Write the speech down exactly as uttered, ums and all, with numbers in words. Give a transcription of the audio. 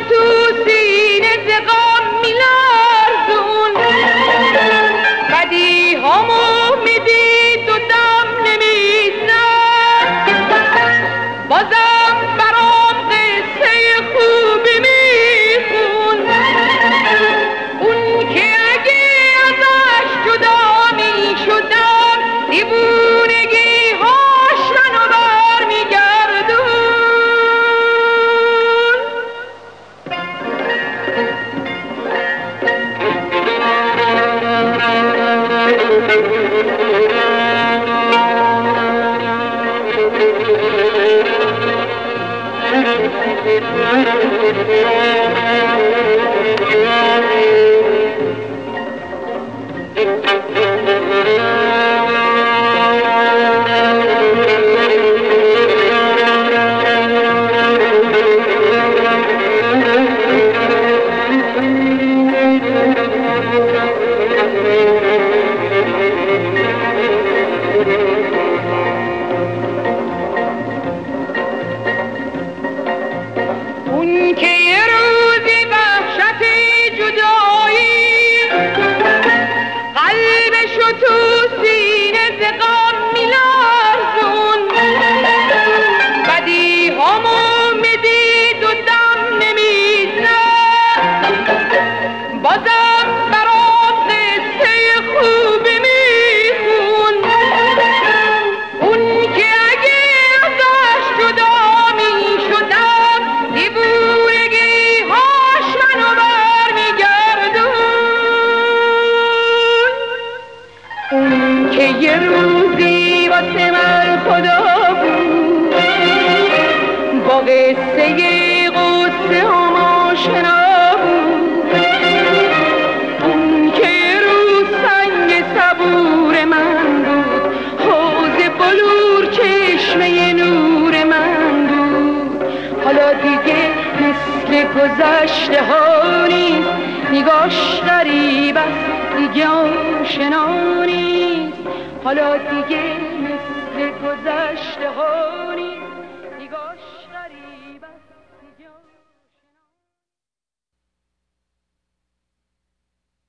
تو سینه ز غم می‌لرزون، بدیهامو میدید و دم نمی‌زد، بازم برام قصه خوبی میخون، اون که اگه ازش جدا میشدم دیوونگی هاش منو برمیگردون. اون که یه روزی وحشت جدایی قلبشو تو سینه ز غم می‌لرزون، بدیهامو میدید و دم نمی‌زد، بازم برام قصه خوبی میخون، اون که اگه ازش جدا میشدم دیوونگی هاش منو برمیگردون. اون که یه روزی واسه من خدا بود، با قصه قصه هم آشنا بود، اون که یه روز سنگ صبور من بود، حوض بلور چشمه نور من بود، حالا دیگه مثل گذشته ها نیست، نگاش غریب است دیگه آشنا نیست، حالا دیگه